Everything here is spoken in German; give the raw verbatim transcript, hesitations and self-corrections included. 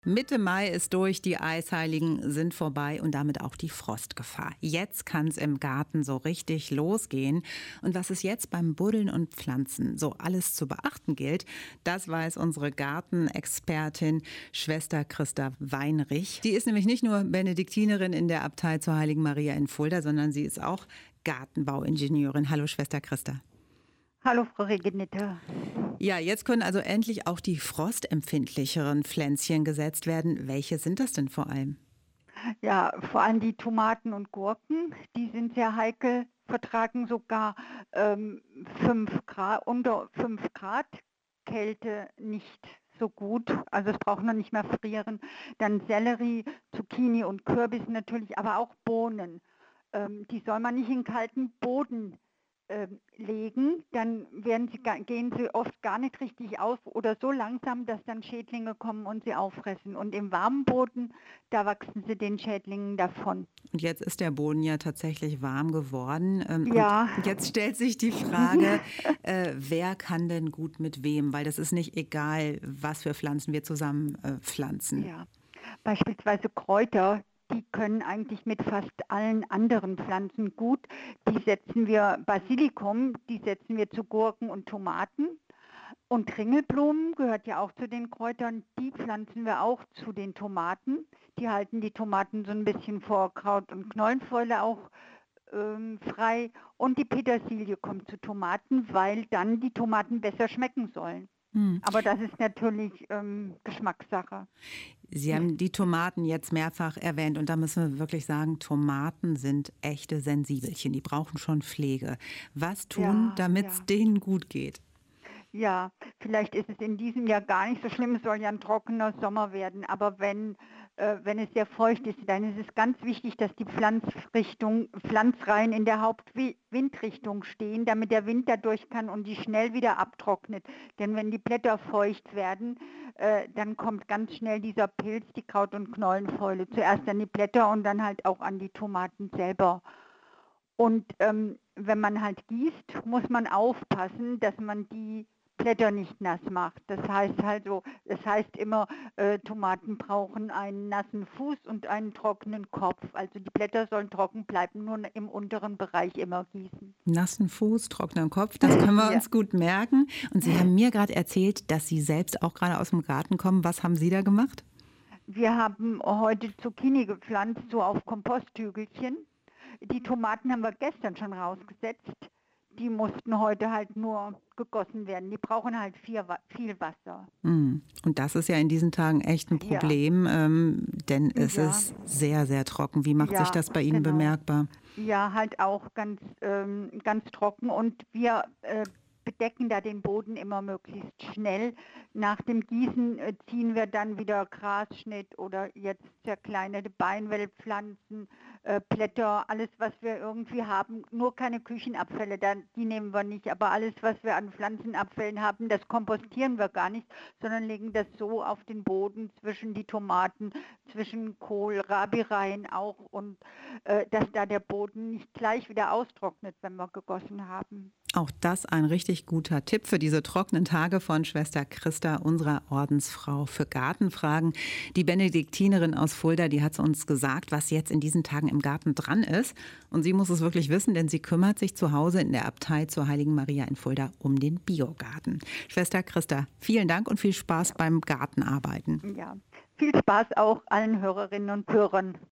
Mitte Mai ist durch, die Eisheiligen sind vorbei und damit auch die Frostgefahr. Jetzt kann es im Garten so richtig losgehen. Und was es jetzt beim Buddeln und Pflanzen so alles zu beachten gilt, das weiß unsere Gartenexpertin Schwester Christa Weinrich. Die ist nämlich nicht nur Benediktinerin in der Abtei zur Heiligen Maria in Fulda, sondern sie ist auch Gartenbauingenieurin. Hallo Schwester Christa. Hallo Frau Regenita. Ja, jetzt können also endlich auch die frostempfindlicheren Pflänzchen gesetzt werden. Welche sind das denn vor allem? Ja, vor allem die Tomaten und Gurken, die sind sehr heikel, vertragen sogar ähm, fünf Grad, unter fünf Grad Kälte nicht so gut. Also es braucht noch nicht mehr frieren. Dann Sellerie, Zucchini und Kürbis natürlich, aber auch Bohnen. Ähm, die soll man nicht in kalten Boden ähm, legen, dann werden sie, ga- gehen sie oft gar nicht richtig auf oder so langsam, dass dann Schädlinge kommen und sie auffressen. Und im warmen Boden, da wachsen sie den Schädlingen davon. Und jetzt ist der Boden ja tatsächlich warm geworden. Ähm, Und Ja, jetzt stellt sich die Frage, äh, wer kann denn gut mit wem? Weil das ist nicht egal, was für Pflanzen wir zusammen äh, pflanzen. ja. Beispielsweise Kräuter, die können eigentlich mit fast allen anderen Pflanzen gut. Die setzen wir, Basilikum, die setzen wir zu Gurken und Tomaten. Und Ringelblumen gehört ja auch zu den Kräutern, die pflanzen wir auch zu den Tomaten. Die halten die Tomaten so ein bisschen vor Kraut- und Knollenfäule auch ähm, frei. Und die Petersilie kommt zu Tomaten, weil dann die Tomaten besser schmecken sollen. Hm. Aber das ist natürlich ähm, Geschmackssache. Sie haben die Tomaten jetzt mehrfach erwähnt und da müssen wir wirklich sagen, Tomaten sind echte Sensibelchen. Die brauchen schon Pflege. Was tun, Ja, damit es ja. denen gut geht? Ja, vielleicht ist es in diesem Jahr gar nicht so schlimm, es soll ja ein trockener Sommer werden, aber wenn, äh, wenn es sehr feucht ist, dann ist es ganz wichtig, dass die Pflanzrichtung, Pflanzreihen in der Hauptwindrichtung stehen, damit der Wind da durch kann und die schnell wieder abtrocknet. Denn wenn die Blätter feucht werden, äh, dann kommt ganz schnell dieser Pilz, die Kraut- und Knollenfäule, zuerst an die Blätter und dann halt auch an die Tomaten selber. Und ähm, wenn man halt gießt, muss man aufpassen, dass man die Blätter nicht nass macht. Das heißt halt so, das heißt immer, äh, Tomaten brauchen einen nassen Fuß und einen trockenen Kopf. Also die Blätter sollen trocken bleiben, nur im unteren Bereich immer gießen. Nassen Fuß, trockener Kopf, das können wir Ja. uns gut merken. Und Sie haben mir gerade erzählt, dass Sie selbst auch gerade aus dem Garten kommen. Was haben Sie da gemacht? Wir haben heute Zucchini gepflanzt, so auf Komposthügelchen. Die Tomaten haben wir gestern schon rausgesetzt. Die mussten heute halt nur gegossen werden. Die brauchen halt viel, viel Wasser. Hm. Und das ist ja in diesen Tagen echt ein Ja, Problem, ähm, denn es ja, ist sehr, sehr trocken. Wie macht sich ja, das bei Ihnen genau. bemerkbar? Ja, halt auch ganz, ähm, ganz trocken und wir äh, bedecken da den Boden immer möglichst schnell. Nach dem Gießen äh, ziehen wir dann wieder Grasschnitt oder jetzt zerkleinerte Beinwellpflanzen, äh, Blätter, alles was wir irgendwie haben, nur keine Küchenabfälle, dann, die nehmen wir nicht, aber alles was wir an Pflanzenabfällen haben, das kompostieren wir gar nicht, sondern legen das so auf den Boden zwischen die Tomaten, zwischen Kohlrabi auch und äh, dass da der Boden nicht gleich wieder austrocknet, wenn wir gegossen haben. Auch das ein richtig guter Tipp für diese trockenen Tage von Schwester Christa, unserer Ordensfrau für Gartenfragen. Die Benediktinerin aus Fulda, die hat uns gesagt, was jetzt in diesen Tagen im Garten dran ist. Und sie muss es wirklich wissen, denn sie kümmert sich zu Hause in der Abtei zur Heiligen Maria in Fulda um den Biogarten. Schwester Christa, vielen Dank und viel Spaß beim Gartenarbeiten. Ja, viel Spaß auch allen Hörerinnen und Hörern.